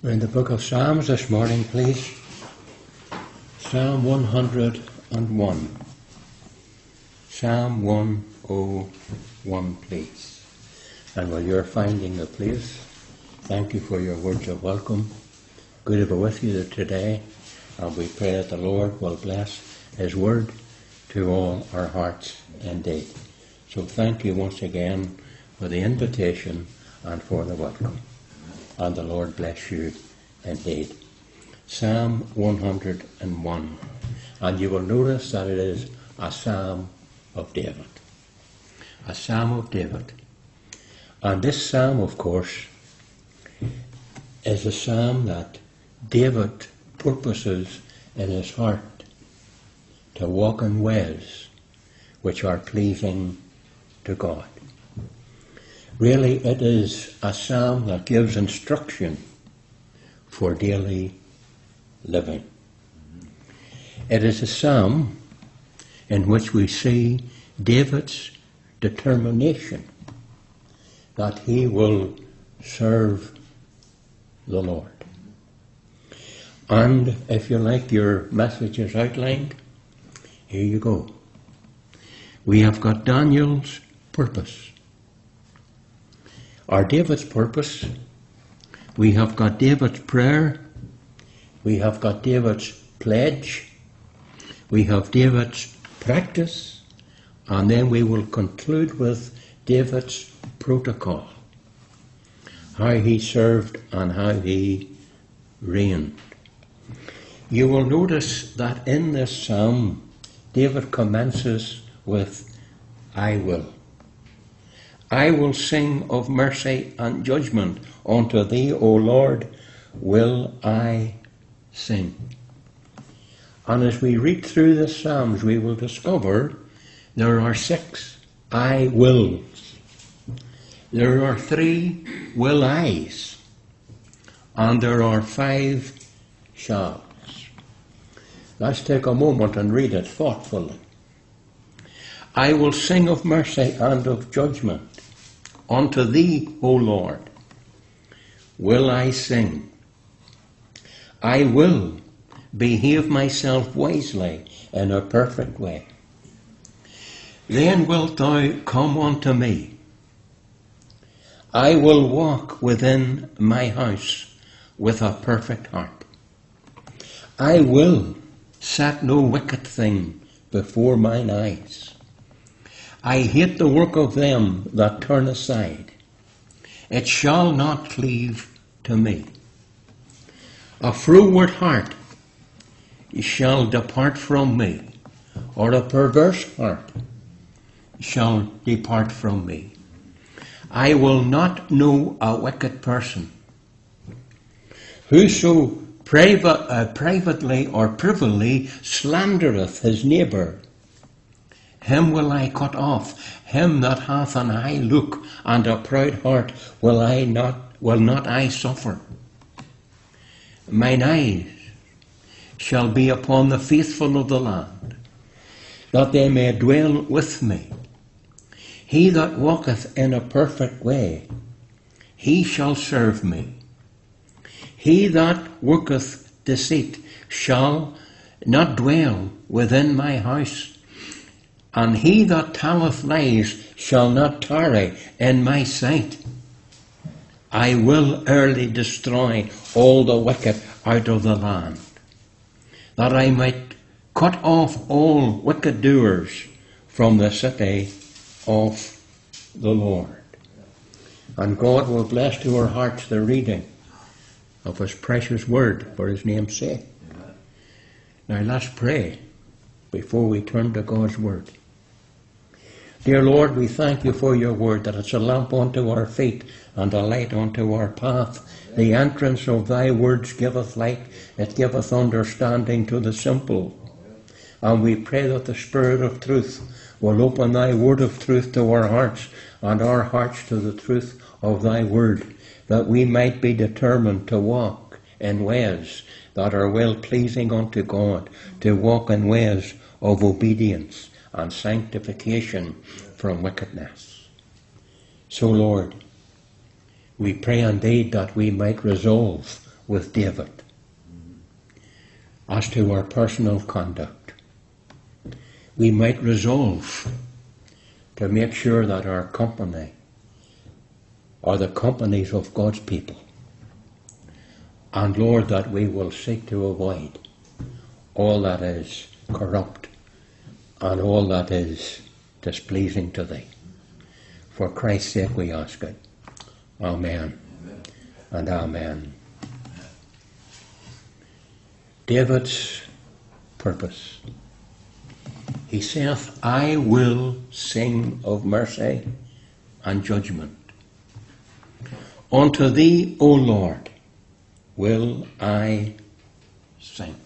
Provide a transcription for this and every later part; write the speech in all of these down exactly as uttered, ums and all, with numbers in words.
We're in the book of Psalms this morning, please. Psalm one hundred and one. Psalm one oh one, please. And while you're finding the place, thank you for your words of welcome. Good to be with you today, and we pray that the Lord will bless His word to all our hearts indeed. So thank you once again for the invitation and for the welcome. And the Lord bless you indeed. Psalm one hundred and one. And you will notice that it is a psalm of David. A psalm of David. And this psalm, of course, is a psalm that David purposes in his heart to walk in ways which are pleasing to God. Really, it is a psalm that gives instruction for daily living. It is a psalm in which we see David's determination that he will serve the Lord. And if you like your messages outlined, here you go. We have got Daniel's purpose. Or David's purpose. We have got David's prayer. We have got David's pledge. We have David's practice. And then we will conclude with David's protocol. How he served and how he reigned. You will notice that in this psalm, David commences with, I will. I will sing of mercy and judgment. Unto thee, O Lord, will I sing. And as we read through the Psalms, we will discover there are six I wills. There are three will I's. And there are five shalls. Let's take a moment and read it thoughtfully. I will sing of mercy and of judgment. Unto thee, O Lord, will I sing. I will behave myself wisely in a perfect way. Then wilt thou come unto me. I will walk within my house with a perfect heart. I will set no wicked thing before mine eyes. I hate the work of them that turn aside. It shall not cleave to me. A froward heart shall depart from me, or a perverse heart shall depart from me. I will not know a wicked person. Whoso private, uh, privately or privily slandereth his neighbour, him will I cut off. Him that hath an high look and a proud heart will I not will not I suffer. Mine eyes shall be upon the faithful of the land, that they may dwell with me. He that walketh in a perfect way, he shall serve me. He that worketh deceit shall not dwell within my house. And he that telleth lies shall not tarry in my sight. I will early destroy all the wicked out of the land, that I might cut off all wicked doers from the city of the Lord. And God will bless to our hearts the reading of His precious word for His name's sake. Now let's pray before we turn to God's word. Dear Lord, we thank you for your word, that it's a lamp unto our feet and a light unto our path. The entrance of thy words giveth light, it giveth understanding to the simple. And we pray that the Spirit of truth will open thy word of truth to our hearts, and our hearts to the truth of thy word, that we might be determined to walk in ways that are well pleasing unto God, to walk in ways of obedience and sanctification from wickedness. So, Lord, we pray indeed that we might resolve with David as to our personal conduct. We might resolve to make sure that our company are the companies of God's people. And Lord, that we will seek to avoid all that is corrupt and all that is displeasing to Thee. For Christ's sake we ask it. Amen, amen. And amen. David's purpose. He saith, I will sing of mercy and judgment. Unto Thee, O Lord, will I sing.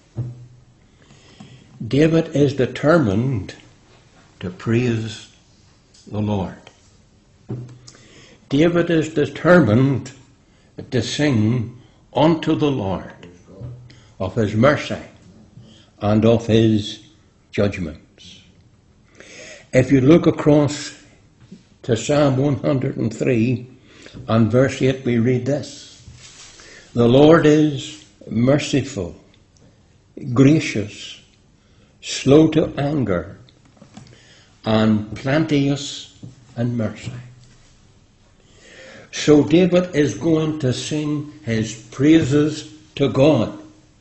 David is determined to praise the Lord. David is determined to sing unto the Lord of His mercy and of His judgments. If you look across to Psalm one hundred and three and verse eight, we read this. The Lord is merciful, gracious, slow to anger, and plenteous in mercy. So David is going to sing his praises to God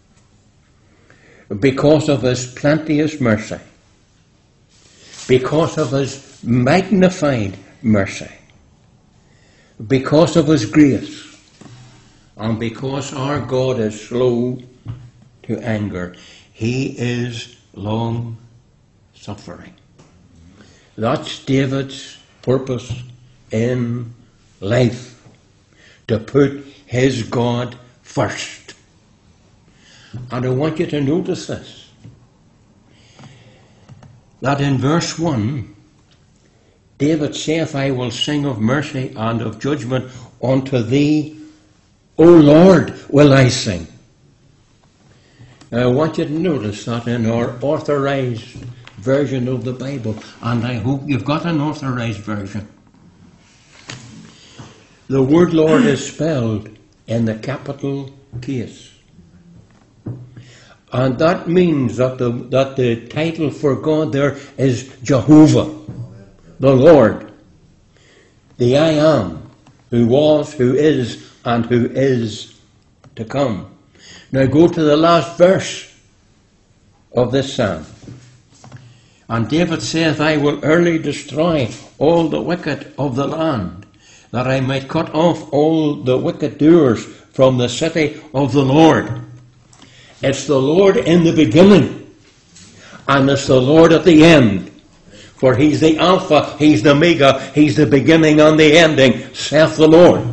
because of His plenteous mercy, because of His magnified mercy, because of His grace, and because our God is slow to anger. He is long suffering. That's David's purpose in life, to put his God first. And I want you to notice this, that in verse one, David saith, I will sing of mercy and of judgment. Unto Thee, O Lord, will I sing. Now I want you to notice that in our authorized version of the Bible, and I hope you've got an authorized version, the word Lord is spelled in the capital case. And that means that the, that the title for God there is Jehovah, the Lord, the I am, who was, who is, and who is to come. Now go to the last verse of this psalm. And David saith, I will early destroy all the wicked of the land, that I might cut off all the wicked doers from the city of the Lord. It's the Lord in the beginning, and it's the Lord at the end. For He's the Alpha, He's the Omega, He's the beginning and the ending, saith the Lord.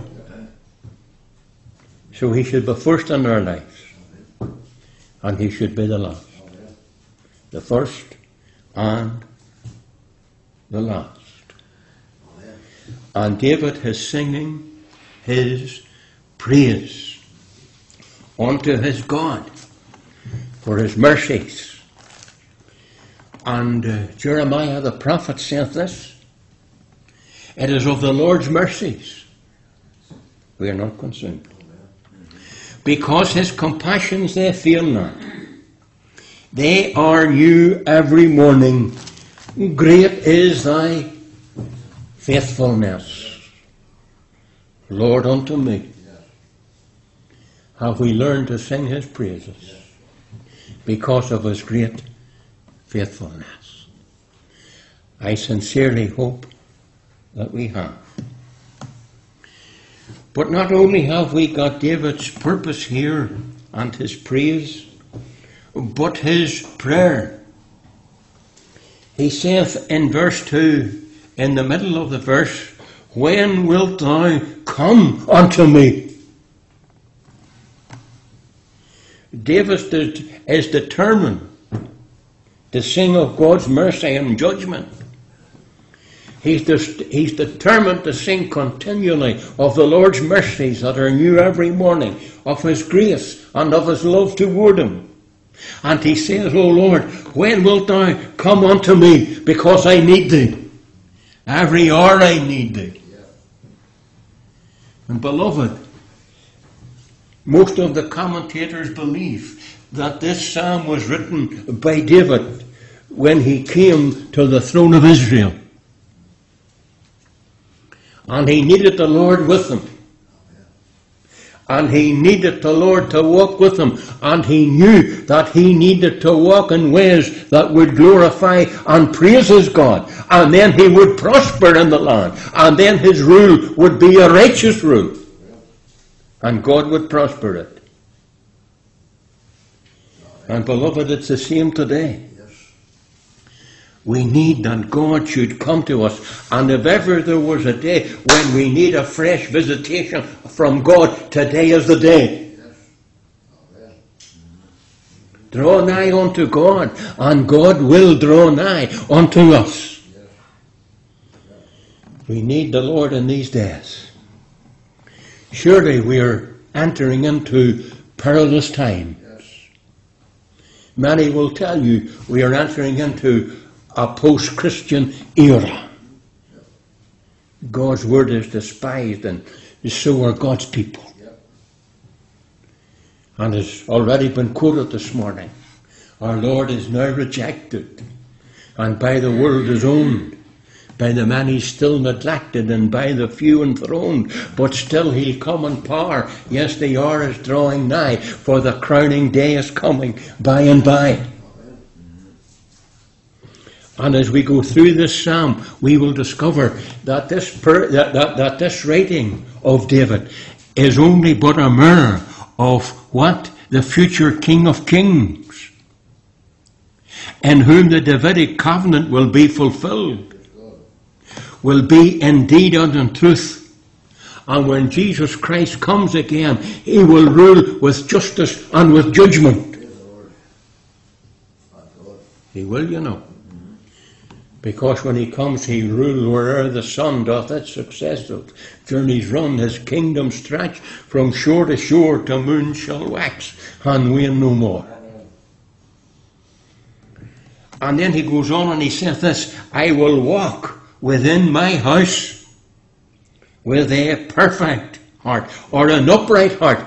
So He should be first in our lives, and He should be the last. The first and the last. And David is singing his praise unto his God for His mercies. And uh, Jeremiah the prophet saith this, it is of the Lord's mercies we are not consumed, because His compassions they fail not. They are new every morning. Great is Thy faithfulness, Lord, unto me. Have we learned to sing His praises because of His great faithfulness? I sincerely hope that we have. But not only have we got David's purpose here and his praise, but his prayer. He saith in verse two, in the middle of the verse, when wilt Thou come unto me? David is determined to sing of God's mercy and judgment. He's, de- he's determined to sing continually of the Lord's mercies that are new every morning, of His grace and of His love toward him. And he says, O Lord, when wilt Thou come unto me? Because I need Thee. Every hour I need Thee. And beloved, Most of the commentators believe that this psalm was written by David when he came to the throne of Israel. And he needed the Lord with him. And he needed the Lord to walk with him. And he knew that he needed to walk in ways that would glorify and praise his God. And then he would prosper in the land. And then his rule would be a righteous rule. And God would prosper it. And beloved, it's the same today. We need that God should come to us. And if ever there was a day when we need a fresh visitation from God, today is the day. Draw nigh unto God, and God will draw nigh unto us. We need the Lord in these days. Surely we are entering into perilous time. Many will tell you we are entering into a post-Christian era. God's word is despised, and so are God's people. And has already been quoted this morning. Our Lord is now rejected, and by the world is owned, by the many still neglected, and by the few enthroned. But still he'll come in power. Yes, the hour is drawing nigh, for the crowning day is coming by and by. And as we go through this psalm, we will discover that this per, that, that, that this writing of David is only but a mirror of what the future King of Kings, in whom the Davidic covenant will be fulfilled, will be indeed and in truth. And when Jesus Christ comes again, he will rule with justice and with judgment. He will, you know. Because when he comes, he rule where'er the sun doth its successive journeys run. His kingdom stretch from shore to shore, to moon shall wax and wane no more. And then he goes on and he says this: I will walk within my house with a perfect heart, or an upright heart,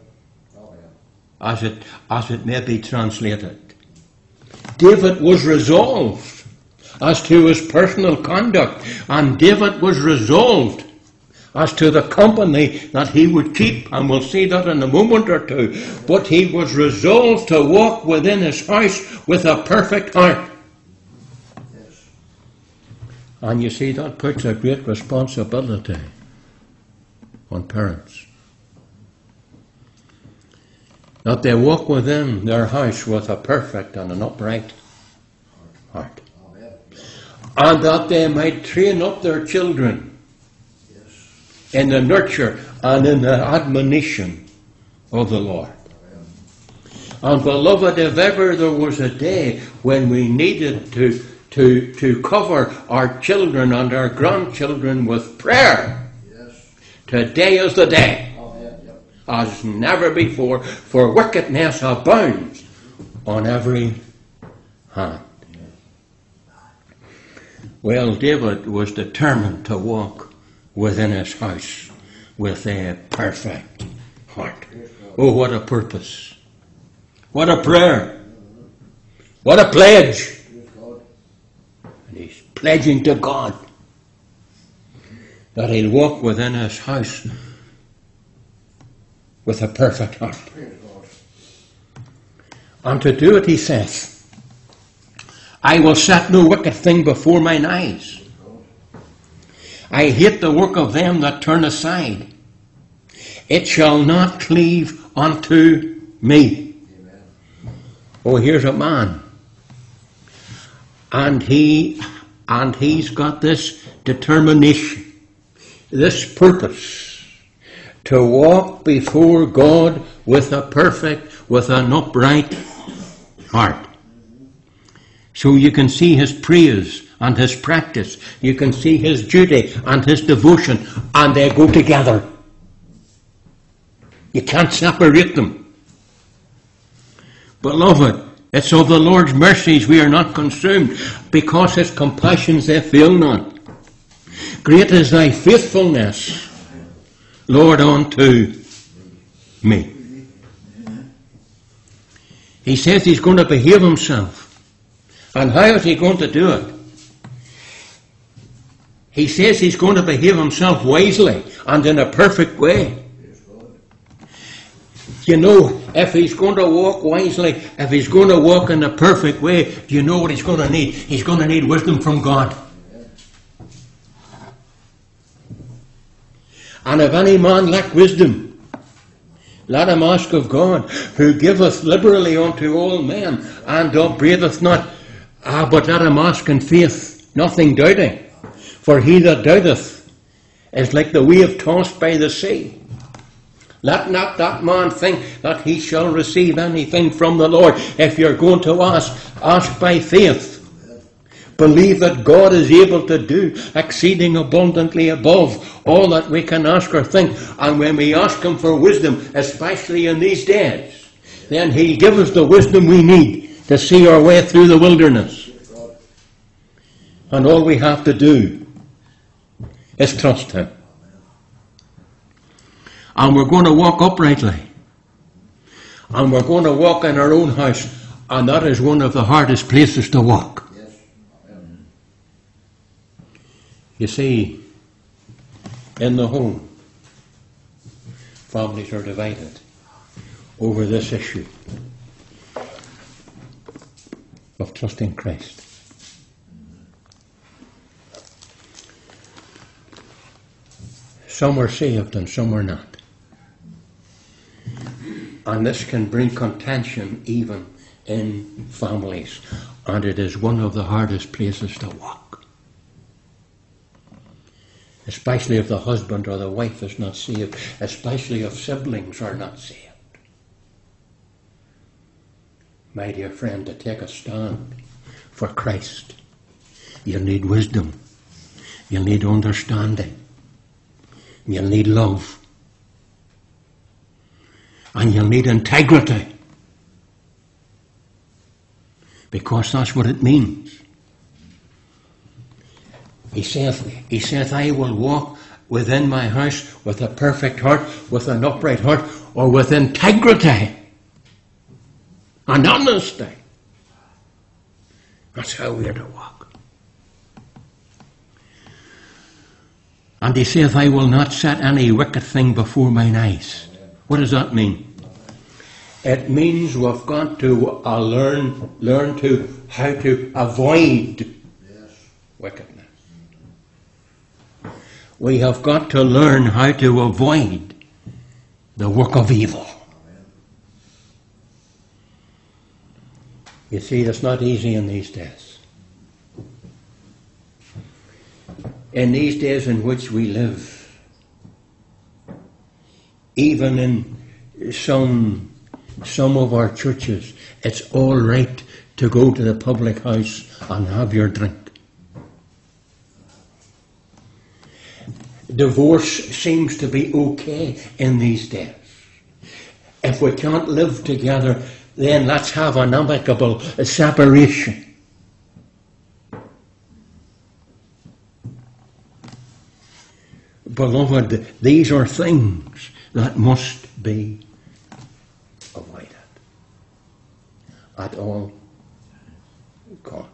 as it, as it may be translated. David was resolved as to his personal conduct, and David was resolved as to the company that he would keep, and we'll see that in a moment or two. But he was resolved to walk within his house with a perfect heart. Yes. And you see, that puts a great responsibility on parents, that they walk within their house with a perfect and an upright heart. And that they might train up their children yes. in the nurture and in the admonition of the Lord. And beloved, if ever there was a day when we needed to, to, to cover our children and our grandchildren with prayer, yes. today is the day. Amen. Yep. As never before, for wickedness abounds on every hand. Well, David was determined to walk within his house with a perfect heart. Oh, what a purpose. What a prayer. What a pledge. And he's pledging to God that he'll walk within his house with a perfect heart. And to do it, he says, I will set no wicked thing before mine eyes. I hate the work of them that turn aside. It shall not cleave unto me. Amen. Oh, here's a man. And he, and he's got this determination, this purpose, to walk before God with a perfect, with an upright heart. So you can see his praise and his practice. You can see his duty and his devotion, and they go together. You can't separate them. Beloved, it's of the Lord's mercies we are not consumed, because his compassions they fail not. Great is thy faithfulness, Lord, unto me. He says he's going to behave himself. And how is he going to do it? He says he's going to behave himself wisely and in a perfect way. You know, if he's going to walk wisely, if he's going to walk in a perfect way, do you know what he's going to need? He's going to need wisdom from God. And if any man lack wisdom, let him ask of God, who giveth liberally unto all men, and upbraideth not. Ah, but let him ask in faith, nothing doubting. For he that doubteth is like the wave tossed by the sea. Let not that man think that he shall receive anything from the Lord. If you're going to ask, ask by faith. Believe that God is able to do exceeding abundantly above all that we can ask or think. And when we ask him for wisdom, especially in these days, then he'll give us the wisdom we need to see our way through the wilderness. And all we have to do is trust him. And we're going to walk uprightly. And we're going to walk in our own house. And that is one of the hardest places to walk. You see, in the home, families are divided over this issue of trusting Christ. Some are saved and some are not. And this can bring contention even in families. And it is one of the hardest places to walk. Especially if the husband or the wife is not saved. Especially if siblings are not saved. My dear friend, to take a stand for Christ, you'll need wisdom. You'll need understanding. You'll need love. And you'll need integrity. Because that's what it means. He saith, he saith, I will walk within my house with a perfect heart, with an upright heart, or with integrity and honesty. That's how we are to walk. And he saith, I will not set any wicked thing before mine eyes. What does that mean? It means we've got to uh, learn, learn to how to avoid yes. wickedness. We have got to learn how to avoid the work of evil. You see, it's not easy in these days. In these days in which we live, even in some some of our churches, it's all right to go to the public house and have your drink. Divorce seems to be okay in these days. If we can't live together, then let's have an amicable separation. Beloved, these are things that must be avoided at all cost.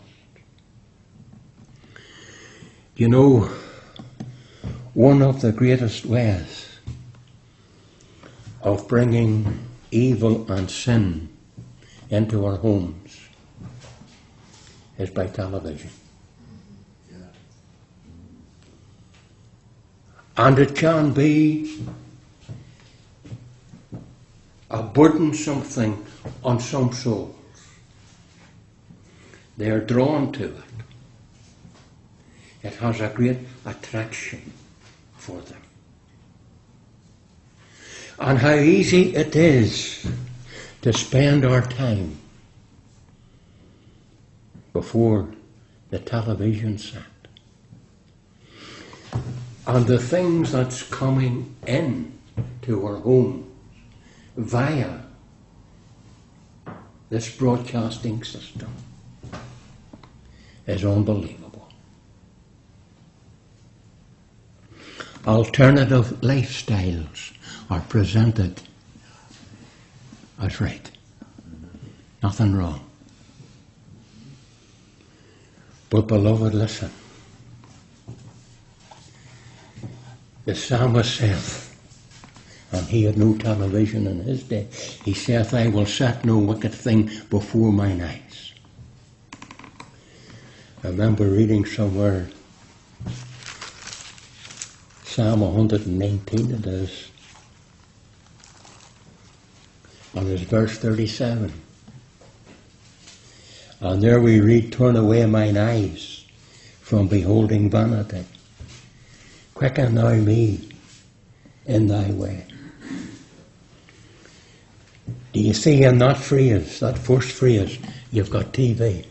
You know, one of the greatest ways of bringing evil and sin into our homes is by television. Yeah. And it can be a burdensome thing on some souls. They are drawn to it. It has a great attraction for them. And how easy it is to spend our time before the television set. And the things that's coming in to our homes via this broadcasting system is unbelievable. Alternative lifestyles are presented as right. Nothing wrong. But beloved, listen. The psalmist saith, and he had no television in his day, he saith, I will set no wicked thing before mine eyes. I remember reading somewhere, Psalm one nineteen it is, and it's verse thirty-seven. And there we read, turn away mine eyes from beholding vanity. Quicken thou me in thy way. Do you see in that phrase, that first phrase, you've got T V.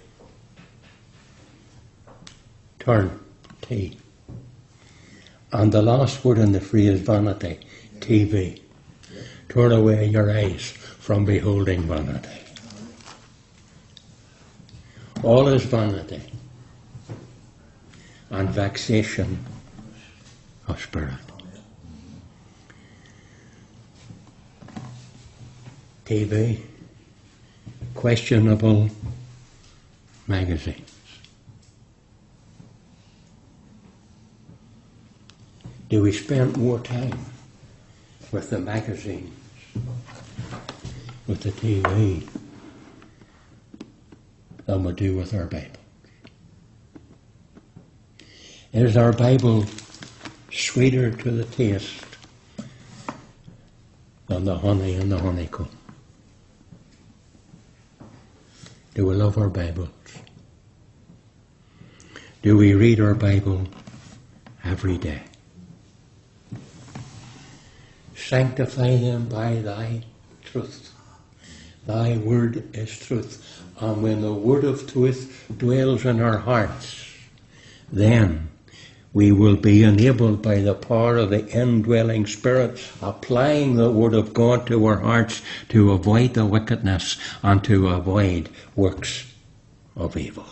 Turn, T. And the last word in the phrase, vanity, T V. Turn away your eyes from beholding vanity. All is vanity and vexation of spirit. T V, questionable magazines. Do we spend more time with the magazines, with the T V, than we do with our Bible? Is our Bible sweeter to the taste than the honey and the honeycomb? Do we love our Bibles? Do we read our Bible every day? Sanctify them by thy truth. Thy word is truth. And when the word of truth dwells in our hearts, then we will be enabled by the power of the indwelling Spirit, applying the Word of God to our hearts to avoid the wickedness and to avoid works of evil.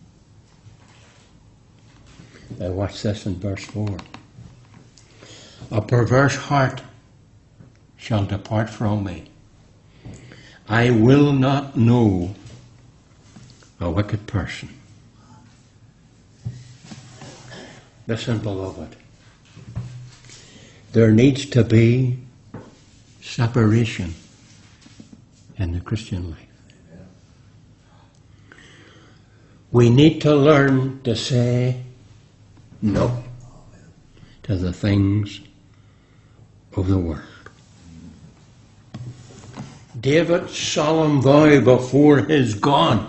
Now watch this in verse four. A perverse heart shall depart from me. I will not know a wicked person. Listen, beloved. There needs to be separation in the Christian life. We need to learn to say no to the things of the world. David's solemn vow before his God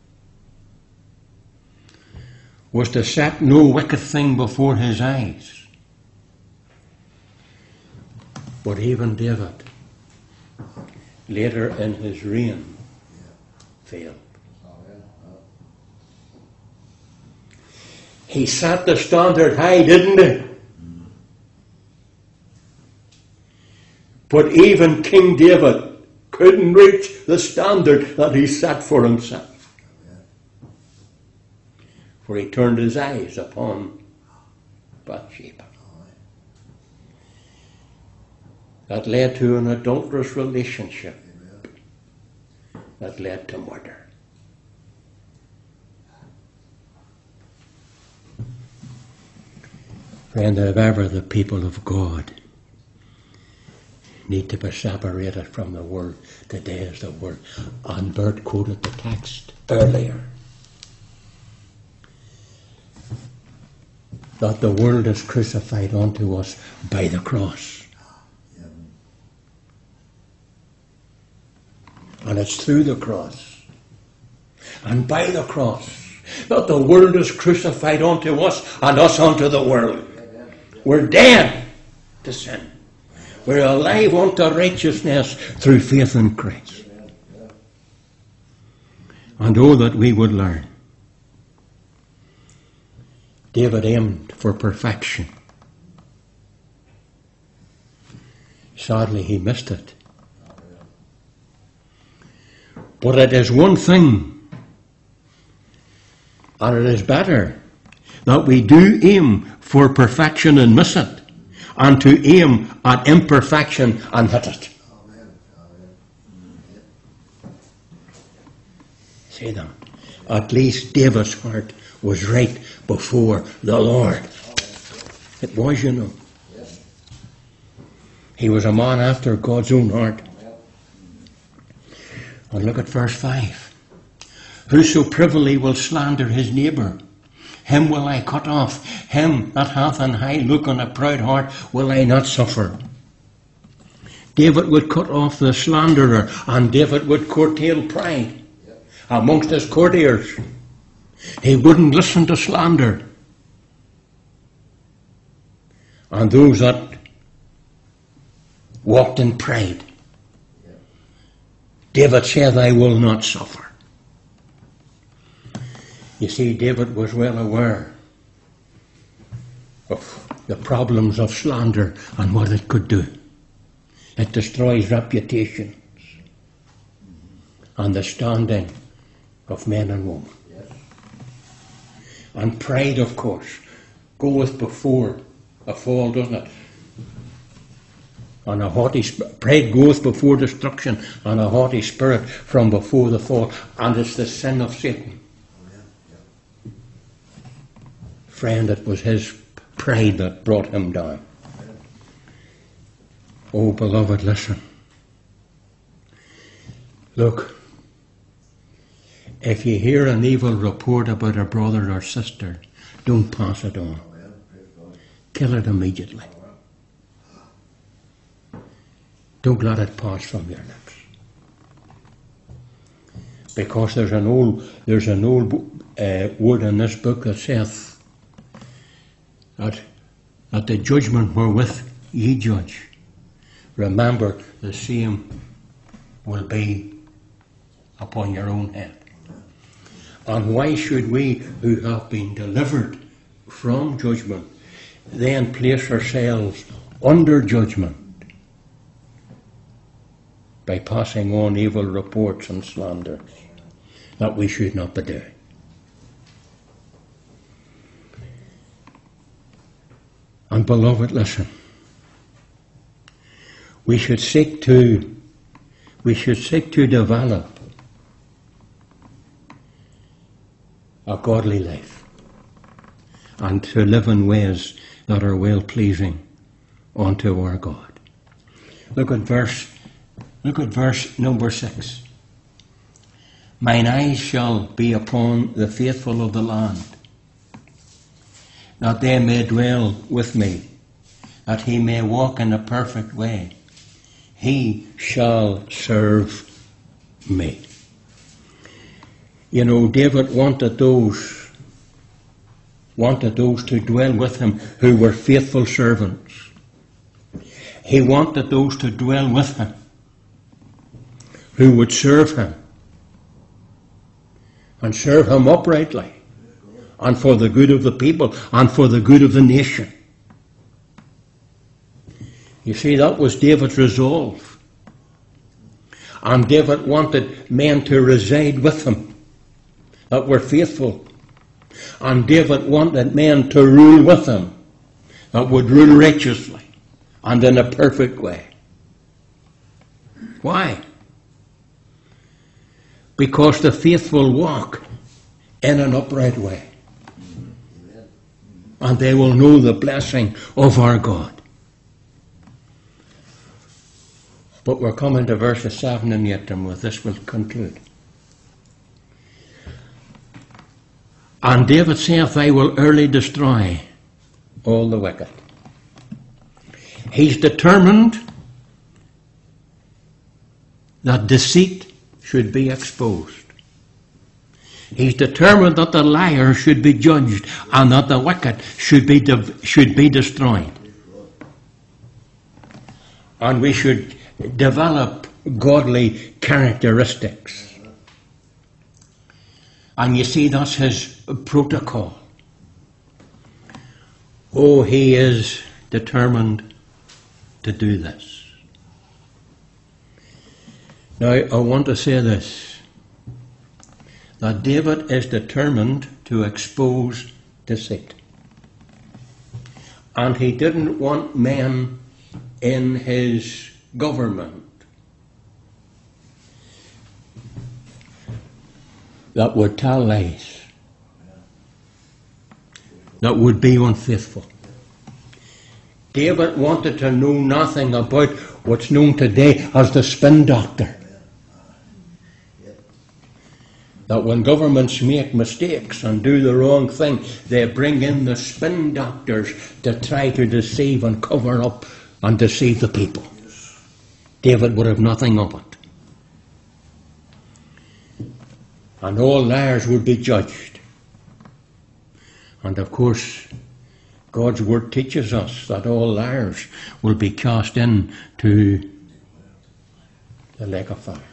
was to set no wicked thing before his eyes. But even David, later in his reign, failed. He set the standard high, didn't he? But even King David couldn't reach the standard that he set for himself. For he turned his eyes upon Bathsheba. That led to an adulterous relationship that led to murder. Friend, if ever the people of God need to be separated from the world, today is the word. And Bert quoted the text earlier. That the world is crucified unto us by the cross. And it's through the cross and by the cross that the world is crucified unto us and us unto the world. We're dead to sin. We're alive unto righteousness through faith in Christ. And oh, that we would learn. David aimed for perfection. Sadly, he missed it. But it is one thing, and it is better that we do aim for perfection and miss it, and to aim at imperfection and hit it. See that? At least David's heart was right before the Lord. It was, you know. He was a man after God's own heart. And look at verse five. Whoso privily will slander his neighbour, him will I cut off. Him that hath an high look and a proud heart will I not suffer. David would cut off the slanderer, and David would curtail pride amongst his courtiers. He wouldn't listen to slander. And those that walked in pride, David said, I will not suffer. You see, David was well aware of the problems of slander and what it could do. It destroys reputations and the standing of men and women. Yes. And pride, of course, goeth before a fall, doesn't it? And a haughty sp- pride goeth before destruction, and a haughty spirit from before the fall. And it's the sin of Satan. Oh, yeah. Yeah. Friend, it was his pride that brought him down. Oh, beloved, listen. Look, if you hear an evil report about a brother or sister, don't pass it on. Kill it immediately. Don't let it pass from your lips. Because there's an old, there's an old uh, word in this book that saith that, that the judgment wherewith ye judge, remember, the same will be upon your own head. And why should we, who have been delivered from judgment, then place ourselves under judgment by passing on evil reports and slanders that we should not be doing? And beloved, listen. We should seek to, we should seek to develop a godly life and to live in ways that are well-pleasing unto our God. Look at verse, look at verse number six. Mine eyes shall be upon the faithful of the land, that they may dwell with me, that he may walk in a perfect way. He shall serve me. You know, David wanted those, wanted those to dwell with him who were faithful servants. He wanted those to dwell with him who would serve him and serve him uprightly and for the good of the people and for the good of the nation. You see, that was David's resolve. And David wanted men to reside with him that were faithful. And David wanted men to rule with him that would rule righteously and in a perfect way. Why? Because the faithful walk in an upright way. And they will know the blessing of our God. But we're coming to verses seven and eight, and with this we'll conclude. And David saith, I will early destroy all the wicked. He's determined that deceit should be exposed. He's determined that the liar should be judged and that the wicked should be de- should be destroyed. And we should develop godly characteristics. And you see, that's his protocol. Oh, he is determined to do this. Now, I want to say this, that David is determined to expose deceit. And he didn't want men in his government that would tell lies, that would be unfaithful. David wanted to know nothing about what's known today as the spin doctor. That when governments make mistakes and do the wrong thing, they bring in the spin doctors to try to deceive and cover up and deceive the people. David would have nothing of it. And all liars would be judged. And of course, God's word teaches us that all liars will be cast into the lake of fire.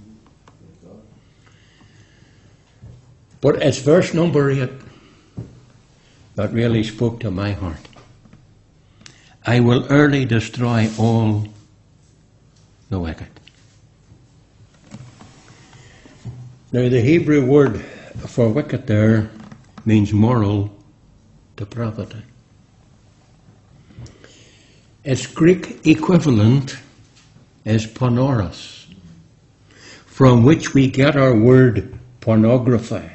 But it's verse number eight that really spoke to my heart. I will early destroy all the wicked. Now the Hebrew word for wicked there means moral depravity. Its Greek equivalent is porneros, from which we get our word pornography.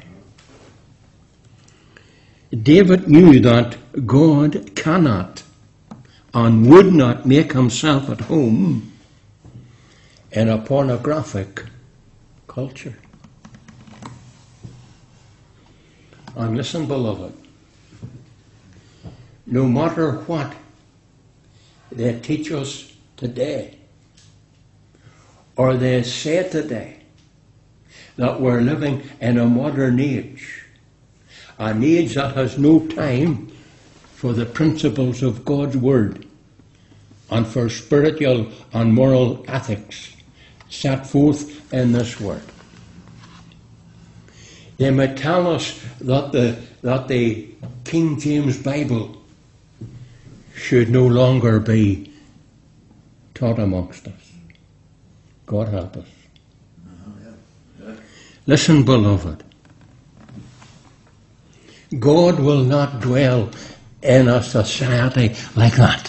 David knew that God cannot and would not make himself at home in a pornographic culture. And listen, beloved, no matter what they teach us today, or they say today, that we're living in a modern age, an age that has no time for the principles of God's word and for spiritual and moral ethics set forth in this word. They may tell us that the, that the King James Bible should no longer be taught amongst us. God help us. Listen, beloved. God will not dwell in a society like that.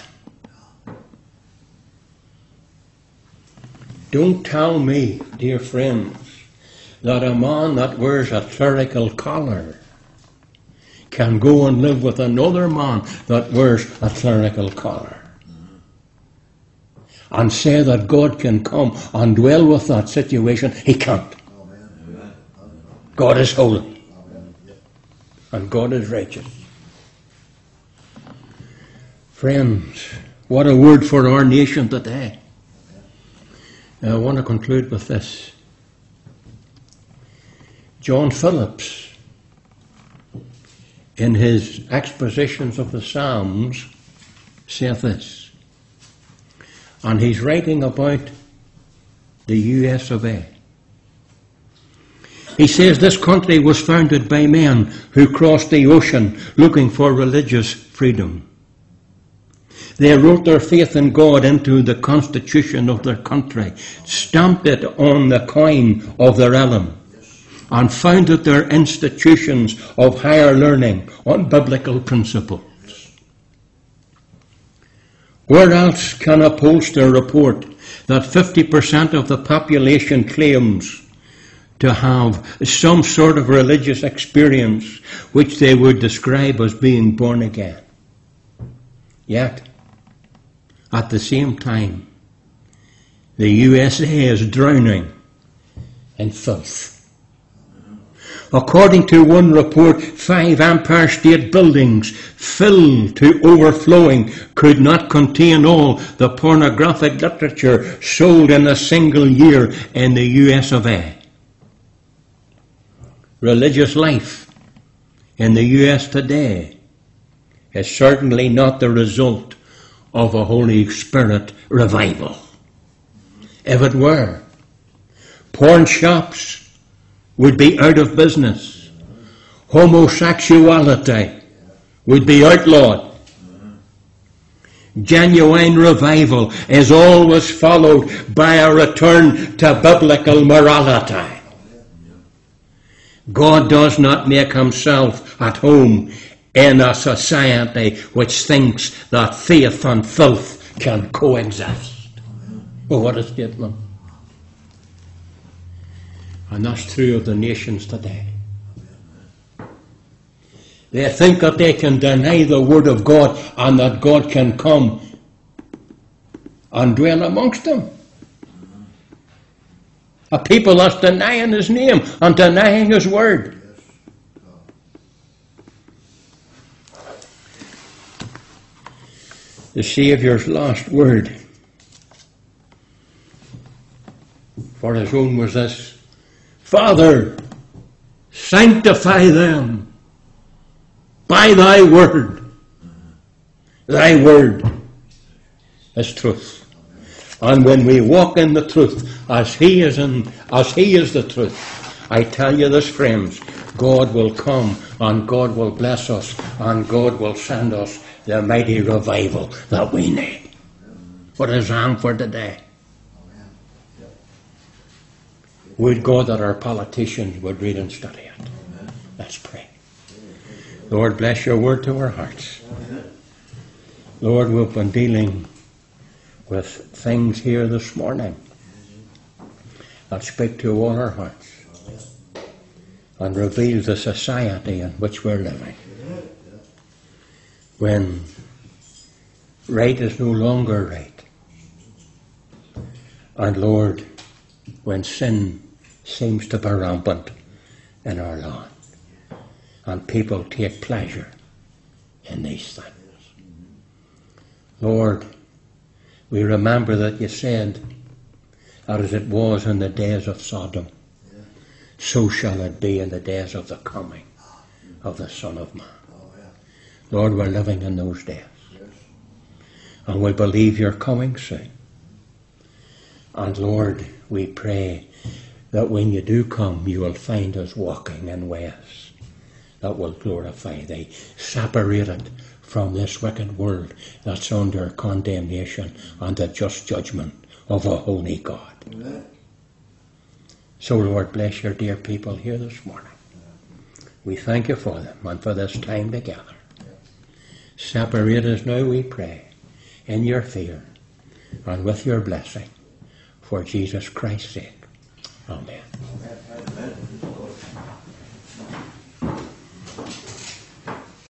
Don't tell me, dear friends, that a man that wears a clerical collar can go and live with another man that wears a clerical collar and say that God can come and dwell with that situation. He can't. God is holy. And God is righteous. Friends, what a word for our nation today. Now, I want to conclude with this. John Phillips, in his expositions of the Psalms, saith this. And he's writing about the U S of A. He says this country was founded by men who crossed the ocean looking for religious freedom. They wrote their faith in God into the constitution of their country, stamped it on the coin of their realm, and founded their institutions of higher learning on biblical principles. Where else can a pollster report that fifty percent of the population claims to have some sort of religious experience which they would describe as being born again? Yet, at the same time, the U S A is drowning in filth. According to one report, five Empire State buildings filled to overflowing could not contain all the pornographic literature sold in a single year in the U S of A. Religious life in the U S today is certainly not the result of a Holy Spirit revival. If it were, porn shops would be out of business. Homosexuality would be outlawed. Genuine revival is always followed by a return to biblical morality. God does not make himself at home in a society which thinks that faith and filth can coexist. Well, what a statement. And that's true of the nations today. They think that they can deny the Word of God and that God can come and dwell amongst them. A people that's denying His name and denying His Word. The Saviour's last word for His own was this: Father, sanctify them by Thy word. Thy word is truth. And when we walk in the truth, as He is in, as He is the truth, I tell you this, friends, God will come and God will bless us and God will send us the mighty revival that we need. What is on for today? Would God that our politicians would read and study it. Let's pray. Lord, bless your word to our hearts. Lord, we've been dealing with things here this morning that speak to all our hearts and reveal the society in which we're living. When right is no longer right. And Lord, when sin seems to be rampant in our land. And people take pleasure in these things. Lord, we remember that you said that as it was in the days of Sodom, so shall it be in the days of the coming of the Son of Man. Lord, we're living in those days. And we believe you're coming soon. And Lord, we pray that when you do come, you will find us walking in ways that will glorify Thee, separated from this wicked world that's under condemnation and the just judgment of a holy God. Amen. So, Lord, bless your dear people here this morning. We thank you for them and for this time together. Separate us now, we pray, in your fear and with your blessing, for Jesus Christ's sake. Amen.